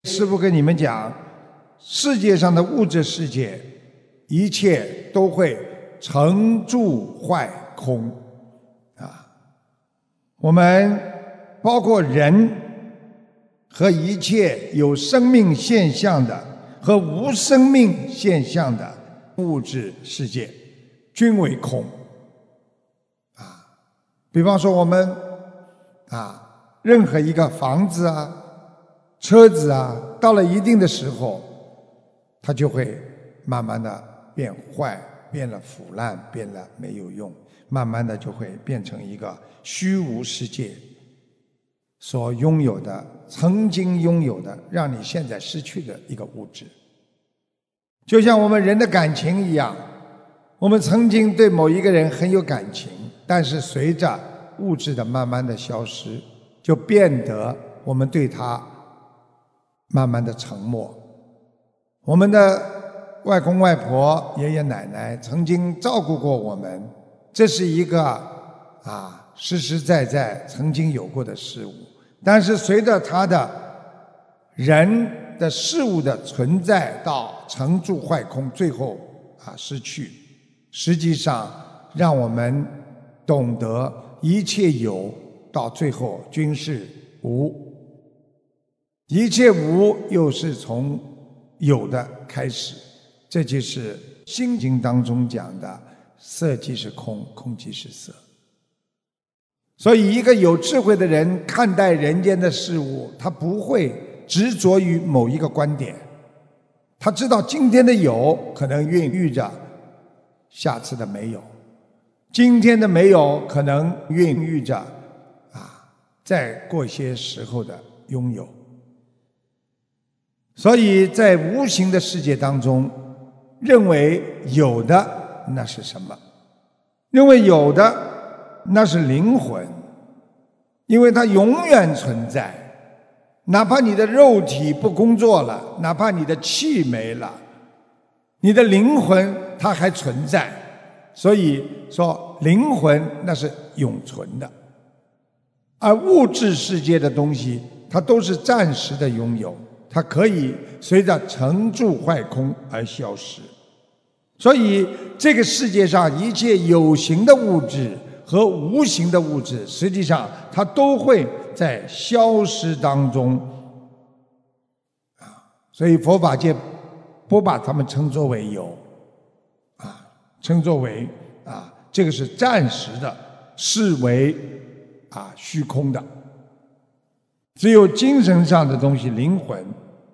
师父跟你们讲，世界上的物质世界，一切都会成住坏空啊。我们包括人和一切有生命现象的和无生命现象的物质世界，均为空啊。比方说我们任何一个房子啊、车子啊，到了一定的时候，它就会慢慢的变坏，变了腐烂，变了没有用，慢慢的就会变成一个虚无世界所拥有的，曾经拥有的，让你现在失去的一个物质。就像我们人的感情一样，我们曾经对某一个人很有感情，但是随着物质的慢慢的消失，就变得我们对他慢慢的沉默。我们的外公外婆、爷爷奶奶曾经照顾过我们，这是一个实实在在曾经有过的事物。但是随着他的人的事物的存在到成住坏空，最后失去，实际上让我们懂得一切有到最后均是无，一切无又是从有的开始。这就是心经当中讲的色即是空，空即是色。所以一个有智慧的人看待人间的事物，他不会执着于某一个观点，他知道今天的有可能孕育着下次的没有，今天的没有可能孕育着再过些时候的拥有。所以在无形的世界当中，认为有的那是什么？认为有的那是灵魂，因为它永远存在，哪怕你的肉体不工作了，哪怕你的气没了，你的灵魂它还存在。所以说灵魂那是永存的，而物质世界的东西它都是暂时的拥有，它可以随着成住坏空而消失。所以这个世界上一切有形的物质和无形的物质，实际上它都会在消失当中所以佛法界不把它们称作为有称作为这个是暂时的，视为虚空的。只有精神上的东西，灵魂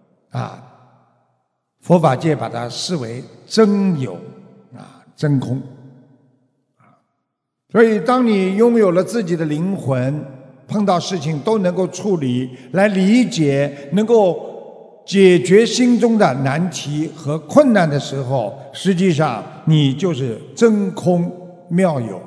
佛法界把它视为真有真空。所以当你拥有了自己的灵魂，碰到事情都能够处理，来理解，能够解决心中的难题和困难的时候，实际上你就是真空妙有。